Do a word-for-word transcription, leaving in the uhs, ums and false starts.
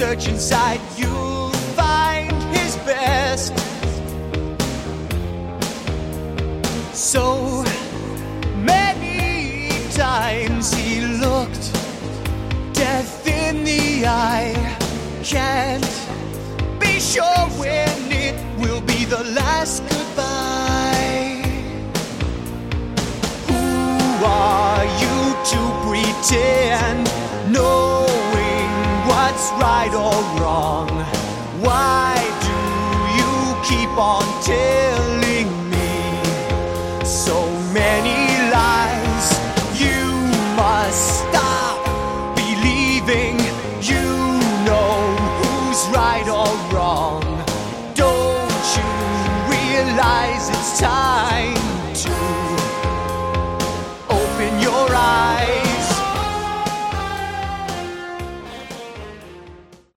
search inside, you'll find his best. So many times he looked death in the eye. Can't be sure when it will be the last goodbye. Who are you to pretend knowing what's right or wrong?